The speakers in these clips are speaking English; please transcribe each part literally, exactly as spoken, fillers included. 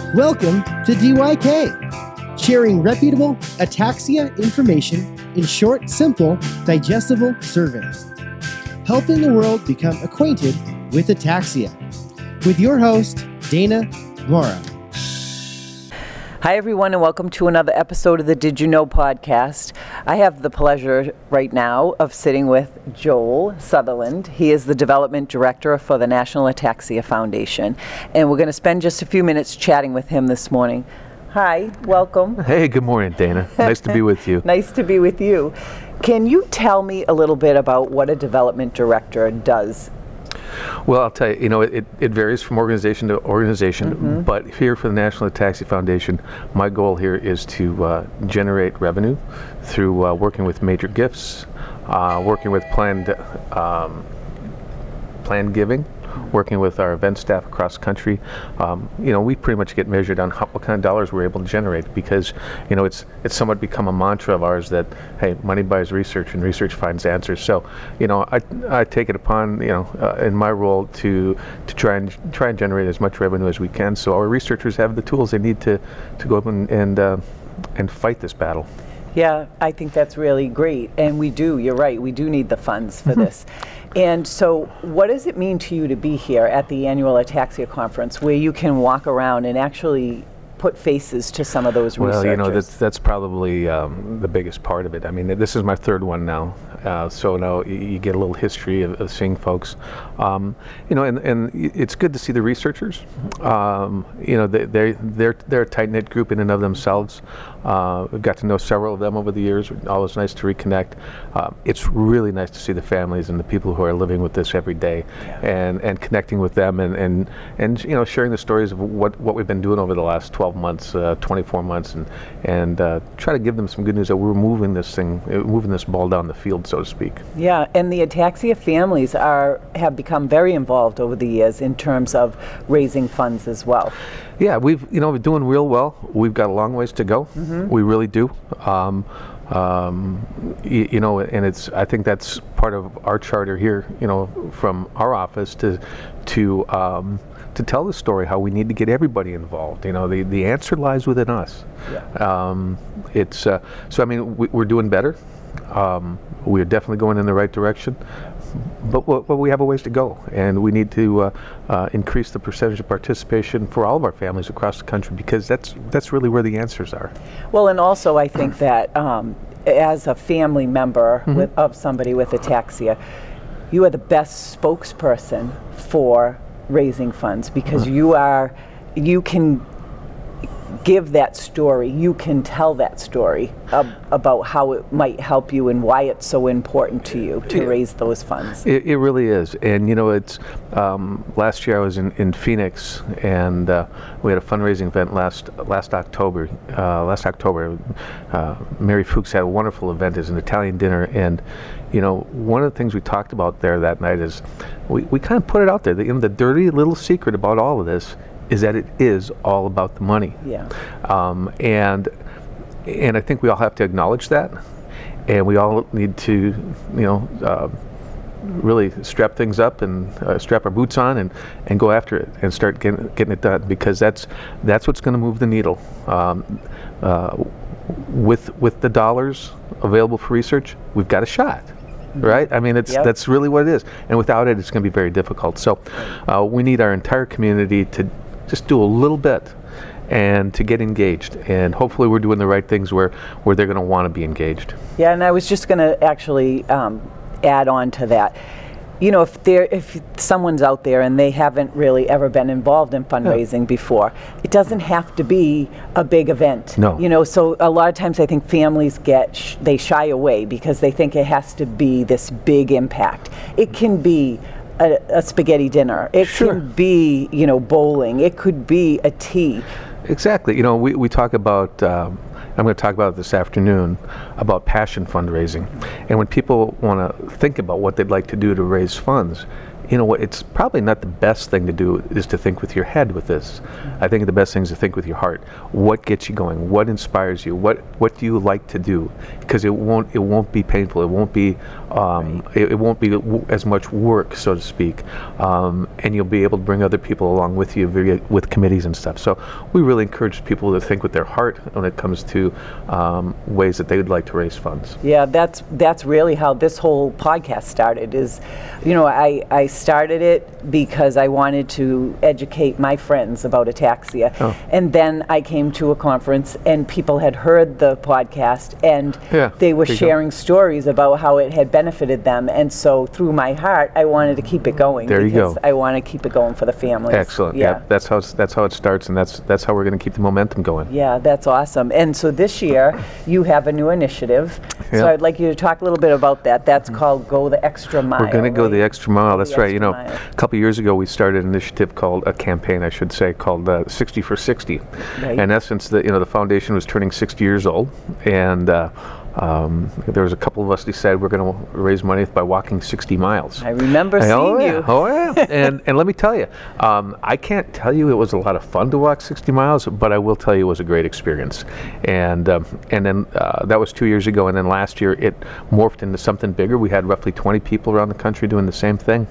Welcome to D Y K, sharing reputable ataxia information in short, simple, digestible surveys, helping the world become acquainted with ataxia. With your host, Dana Mora. Hi, everyone, and welcome to another episode of the Did You Know podcast. I have the pleasure right now of sitting with Joel Sutherland. He is the Development Director for the National Ataxia Foundation, and we're going to spend just a few minutes chatting with him this morning. Hi, welcome. Hey, good morning, Dana. Nice to be with you. Nice to be with you. Can you tell me a little bit about what a Development Director does? Well, I'll tell you, you know, it, it varies from organization to organization, mm-hmm. but here for the National Ataxia Foundation, my goal here is to uh, generate revenue through uh, working with major gifts, uh, working with planned, um, planned giving, working with our event staff across the country. Um, you know, we pretty much get measured on how, what kind of dollars we're able to generate because, you know, it's it's somewhat become a mantra of ours that, hey, money buys research and research finds answers. So, you know, I, I take it upon, you know, uh, in my role to to try and try and generate as much revenue as we can so our researchers have the tools they need to, to go up and and, uh, and fight this battle. Yeah, I think that's really great. And we do, you're right, we do need the funds for this. And so what does it mean to you to be here at the annual Ataxia Conference where you can walk around and actually put faces to some of those well, researchers? Well, you know, that's, that's probably um, the biggest part of it. I mean, this is my third one now. Uh, so now you, you get a little history of, of seeing folks. Um, you know, and, and it's good to see the researchers. Um, you know, they, they, they're, they're a tight-knit group in and of themselves. Uh, we've got to know several of them over the years. Always nice to reconnect. Uh, it's really nice to see the families and the people who are living with this every day, yeah. and, and connecting with them and, and, and you know, sharing the stories of what, what we've been doing over the last twelve months, uh, twenty-four months, and, and uh, try to give them some good news that we're moving this thing, moving this ball down the field, so to speak. Yeah, and the ataxia families are have become very involved over the years in terms of raising funds as well. Yeah, we've, you know, we're doing real well. We've got a long ways to go. Mm-hmm. We really do. Um, um, y- you know, and it's, I think that's part of our charter here, you know, from our office to, to, um, to tell the story how we need to get everybody involved. You know, the, the answer lies within us. Yeah. Um, it's, uh, so I mean, we, we're doing better. Um, we're definitely going in the right direction. But, but we have a ways to go, and we need to uh, uh, increase the percentage of participation for all of our families across the country because that's that's really where the answers are. Well, and also I think that um, as a family member mm-hmm. with, of somebody with ataxia, you are the best spokesperson for raising funds because mm-hmm. you are, you can give that story, you can tell that story ab- about how it might help you and why it's so important to you to it, raise those funds. It, it really is. And you know, it's um, last year I was in, in Phoenix and uh, we had a fundraising event last last October. Uh, last October, uh, Mary Fuchs had a wonderful event as an Italian dinner, and you know, one of the things we talked about there that night is we, we kind of put it out there. The, you know, the dirty little secret about all of this is that it is all about the money. Yeah. Um, and and I think we all have to acknowledge that, and we all need to, you know, uh, really strap things up and uh, strap our boots on and, and go after it and start getting getting it done because that's that's what's going to move the needle. Um, uh, with with the dollars available for research, we've got a shot. Right? I mean, it's yep. that's really what it is. And without it, it's going to be very difficult. So uh, we need our entire community to just do a little bit and to get engaged. And hopefully we're doing the right things where, where they're going to want to be engaged. Yeah, and I was just going to actually um, add on to that. You know, if there, if someone's out there and they haven't really ever been involved in fundraising yeah. before, it doesn't have to be a big event. No. You know, so a lot of times I think families get, sh- they shy away because they think it has to be this big impact. It can be a, a spaghetti dinner. It sure. can be, you know, bowling. It could be a tea. Exactly. You know, we, we talk about, um, I'm going to talk about it this afternoon, about passion fundraising. And when people want to think about what they'd like to do to raise funds, you know what, it's probably not the best thing to do is to think with your head with this. I think the best thing is to think with your heart. What gets you going? What inspires you? What what do you like to do? Because it won't it won't be painful. It won't be Um, it, it won't be w- as much work, so to speak, um, and you'll be able to bring other people along with you via, with committees and stuff. So we really encourage people to think with their heart when it comes to um, ways that they would like to raise funds. Yeah, that's that's really how this whole podcast started. Is, you know, I, I started it because I wanted to educate my friends about ataxia, Oh. and then I came to a conference and people had heard the podcast and Yeah, they were there you go. sharing stories about how it had benefited them, and so through my heart I wanted to keep it going. There you because go. I want to keep it going for the families. Excellent. Yeah, that's how it's, that's how it starts, and that's that's how we're going to keep the momentum going. Yeah, that's awesome. And so this year you have a new initiative. So Yeah. I'd like you to talk a little bit about that. That's called Go the Extra Mile. We're going to go right? the extra mile. That's the right. You extra know, mile. a couple years ago we started an initiative called a campaign, I should say, called uh, sixty for sixty. Right. In essence, the you know the foundation was turning sixty years old, and uh, um, there was a couple of us decided we're going to raise money by walking sixty miles. I remember And- seeing oh, yeah. you. Oh yeah, and and let me tell you, um, I can't tell you it was a lot of fun to walk sixty miles, but I will tell you it was a great experience. And um, and then uh, that was two years ago, and then last year it morphed into something bigger. We had roughly twenty people around the country doing the same thing.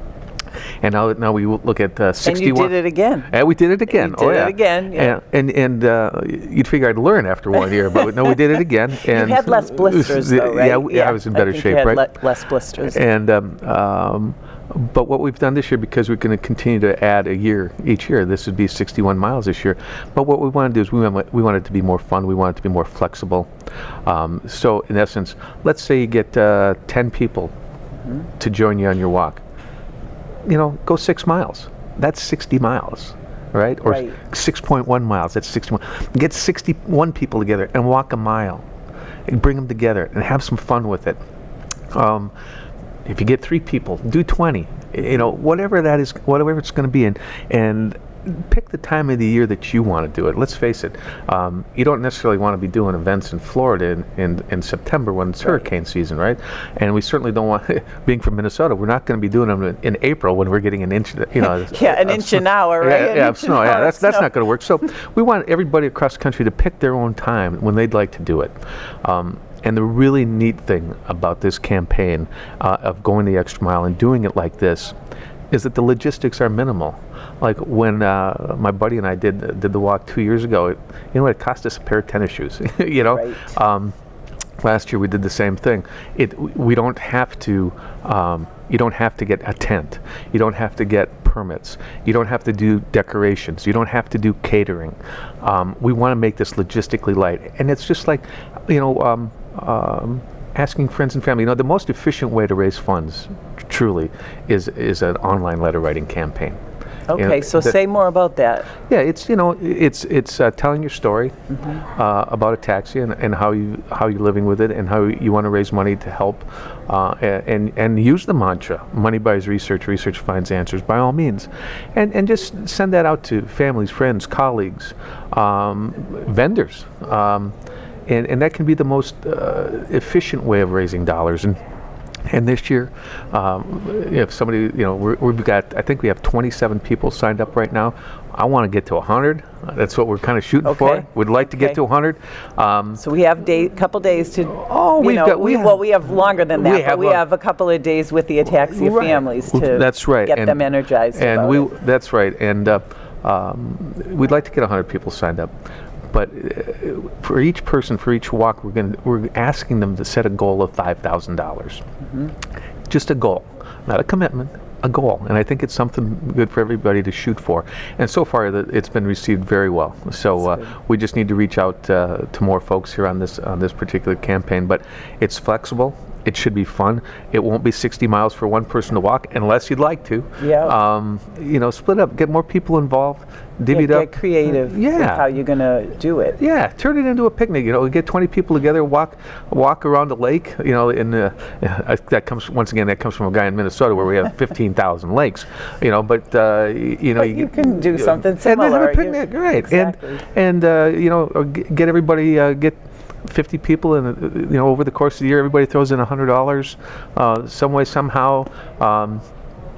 And now, now we will look at uh, And you sixty-one. did it again. And we did it again. You oh did it yeah, again, yeah. And and, and uh, you'd figure I'd learn after one year, but no, we did it again. And You had less blisters, though, right? Yeah, yeah, I was in better think shape, you had right? le- less blisters. And um, um, but what we've done this year, because we're going to continue to add a year each year, this would be sixty-one miles this year. But what we want to do is we want, we want it to be more fun. We want it to be more flexible. Um, so in essence, let's say you get uh, ten people Mm-hmm. to join you on your walk. You know, go six miles. That's sixty miles, right? Or Right. six point one miles. That's sixty-one. Get sixty-one people together and walk a mile, and bring them together and have some fun with it. Um, if you get three people, do twenty. You know, whatever that is, whatever it's going to be, and and pick the time of the year that you want to do it. Let's face it, um, you don't necessarily want to be doing events in Florida in, in, in September when it's hurricane season, right? And we certainly don't want, being from Minnesota, we're not going to be doing them in, in April when we're getting an inch, you know. Yeah, an of inch snow. an hour, right? Yeah, An yeah, inch of snow. an Yeah, hour that's of that's snow. not going to work. So we want everybody across the country to pick their own time when they'd like to do it. Um, And the really neat thing about this campaign uh, of going the extra mile and doing it like this is that the logistics are minimal. Like when uh, my buddy and I did did the walk two years ago, it, you know what, it cost us a pair of tennis shoes. you know, Right. um, last year we did the same thing. It we don't have to. Um, you don't have to get a tent. You don't have to get permits. You don't have to do decorations. You don't have to do catering. Um, we want to make this logistically light, and it's just like, you know. Um, um, asking friends and family. You know, the most efficient way to raise funds, truly, is is an online letter writing campaign. You know, Okay, so that- say more about that. Yeah, it's you know, it's it's uh, telling your story uh, about ataxia and, and how you how you're living with it and how you want to raise money to help, uh, and and use the mantra "Money buys research, research finds answers." By all means, and and just send that out to families, friends, colleagues, um, vendors. Um, And, and that can be the most uh, efficient way of raising dollars. And and this year, um, if somebody, you know, we're, we've got, I think we have twenty-seven people signed up right now. I want to get to one hundred. Uh, that's what we're kind of shooting for. Okay. We'd like to Okay. get to one hundred. Um, So we have day, couple days to. Oh, you we've know, got- we we, have- well, we have longer than that, we but have we long- have a couple of days with the ataxia Right. families to. That's right. Get And- them energized. And about we, it. that's right. And uh, um, we'd like to get one hundred people signed up. But uh, for each person, for each walk, we're going we're asking them to set a goal of five thousand dollars. Just a goal, not a commitment, a goal. And I think it's something good for everybody to shoot for. And so far, the, it's been received very well. So uh, we just need to reach out uh, to more folks here on this on this particular campaign. But it's flexible. It should be fun. It won't be sixty miles for one person to walk, unless you'd like to. Yeah. Um, you know, split up, get more people involved, divvy Get, it up. get creative with Yeah. how you're gonna do it. Yeah, turn it into a picnic. You know, get twenty people together, walk, walk around the lake. You know, in uh, uh, that comes once again. That comes from a guy in Minnesota where we have fifteen thousand lakes. You know, but uh, y- you know, But you can do something and then have similar. a picnic, You- right? Exactly. And and uh, you know, uh, g- get everybody uh, get. fifty people, and uh, you know, over the course of the year, everybody throws in a hundred dollars, uh, some way, somehow. Um,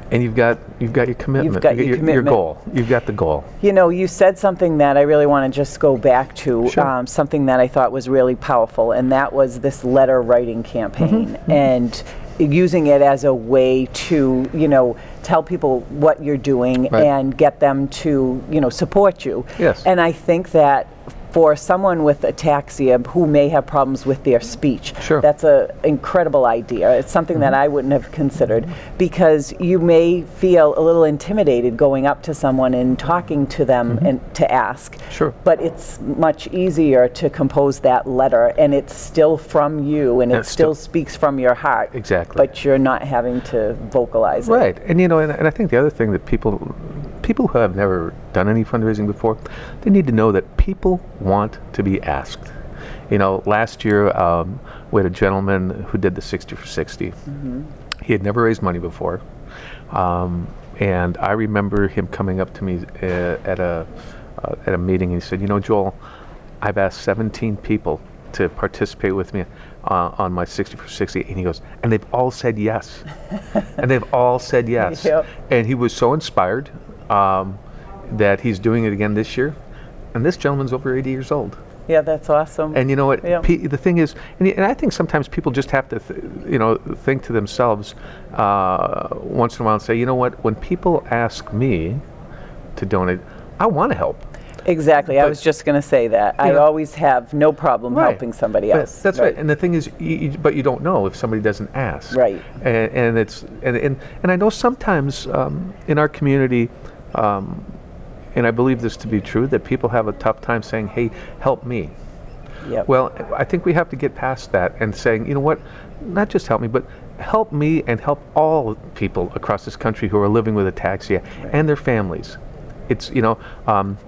And you've got you've got your commitment. You've got you your your, commitment. your goal. You've got the goal. You know, you said something that I really want to just go back to, Sure. um, something that I thought was really powerful, and that was this letter writing campaign, Mm-hmm. and using it as a way to, you know, tell people what you're doing Right. and get them to, you know, support you. Yes. And I think that for someone with ataxia who may have problems with their speech, Sure. that's an incredible idea. It's something that I wouldn't have considered, because you may feel a little intimidated going up to someone and talking to them and to ask. Sure. But it's much easier to compose that letter, and it's still from you, and it It's still still- speaks from your heart. Exactly. But you're not having to vocalize it. Right, and you know, and, and I think the other thing that people, people who have never done any fundraising before, they need to know that people want to be asked. You know, last year um, we had a gentleman who did the sixty for sixty. Mm-hmm. He had never raised money before, um, and I remember him coming up to me uh, at a uh, at a meeting. And he said, "You know, Joel, I've asked seventeen people to participate with me uh, on my sixty for sixty," and he goes, "and they've all said yes." And they've all said yes. Yep. And he was so inspired um, that he's doing it again this year. And this gentleman's over eighty years old. Yeah, that's awesome. And you know what? Yeah. Pe- the thing is, and, y- and I think sometimes people just have to, th- you know, think to themselves uh, once in a while and say, you know what? When people ask me to donate, I want to help. Exactly. I But- was just going to say that. I know- always have no problem Right. helping somebody But else. that's right. And the thing is, you, you, but you don't know if somebody doesn't ask. Right. And, and it's and, and and I know sometimes um, in our community, um, and I believe this to be true, that people have a tough time saying, "Hey, help me." Yep. Well, I think we have to get past that and saying, you know what, not just help me, but help me and help all people across this country who are living with ataxia and their families. It's, you know, um,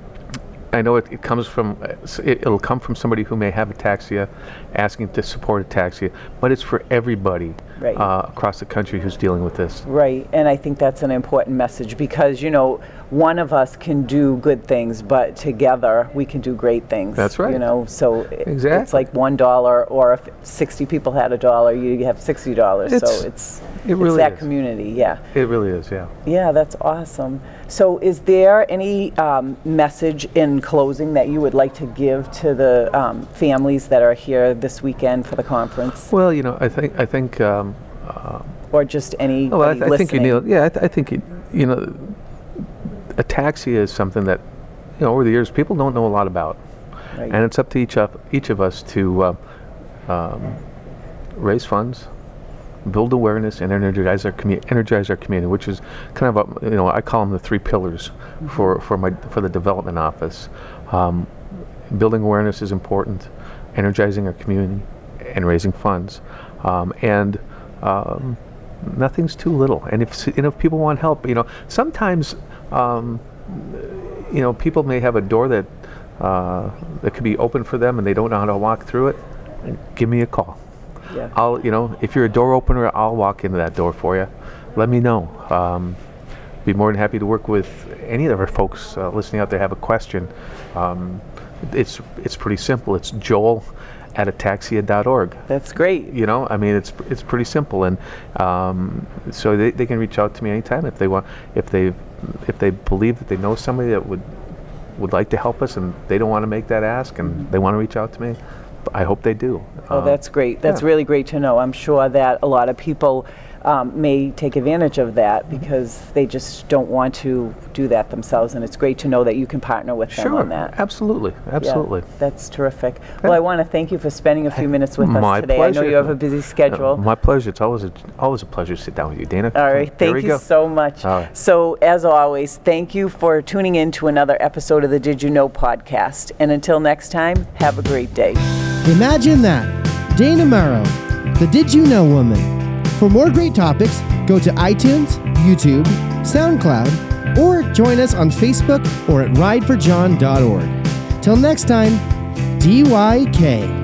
I know it, it comes from, uh, s- it, it'll come from somebody who may have ataxia, asking to support ataxia, but it's for everybody Right. uh, across the country who's dealing with this. Right, and I think that's an important message, because, you know, one of us can do good things, but together we can do great things. That's right. You know, so i- it's Exactly. like one dollar, or if sixty people had a dollar, you have sixty dollars. So It's- it's it it's really that is. community, yeah. It really is, yeah. Yeah, that's awesome. So is there any um, message in closing that you would like to give to the um, families that are here this weekend for the conference? Well, you know, I think, I think, um, Or just any Oh, well, I, th- I listening? think you nailed. Yeah, I, th- I think you, you know, ataxia is something that, you know, over the years people don't know a lot about, Right. and it's up to each of each of us to uh, um, raise funds, build awareness, and energize our community. Energize our community, which is kind of a, you know, I call them the three pillars for for my for the development office. Um, building awareness is important, energizing our community, and raising funds, um, and um, nothing's too little. And if s- you know, if people want help, you know, sometimes um, you know, people may have a door that uh, that could be open for them, and they don't know how to walk through it. Give me a call. Yeah. I'll, you know, if you're a door opener, I'll walk into that door for you. Let me know. Um, be more than happy to work with any of our folks uh, listening out there have a question. Um, it's it's pretty simple. It's Joel at ataxia dot org. That's great. You know, I mean, it's it's pretty simple, and um, so they, they can reach out to me anytime if they want, if they if they believe that they know somebody that would would like to help us, and they don't want to make that ask, and they want to reach out to me. I hope they do. Oh, Um, that's great. That's yeah. really great to know. I'm sure that a lot of people um, may take advantage of that because they just don't want to do that themselves, and it's great to know that you can partner with them Sure, on that. absolutely, Yeah, absolutely. that's terrific. Well, I want to thank you for spending a few minutes with My us today. I know pleasure. you have a busy schedule. Uh, my pleasure. It's always a, always a pleasure to sit down with you, Dana. All right, Here thank we you go. so much. All right. So, as always, thank you for tuning in to another episode of the Did You Know podcast. And until next time, have a great day. Imagine that. Dana Morrow, the Did You Know Woman. For more great topics, go to iTunes, YouTube, SoundCloud, or join us on Facebook or at ride for john dot org. Till next time, D Y K.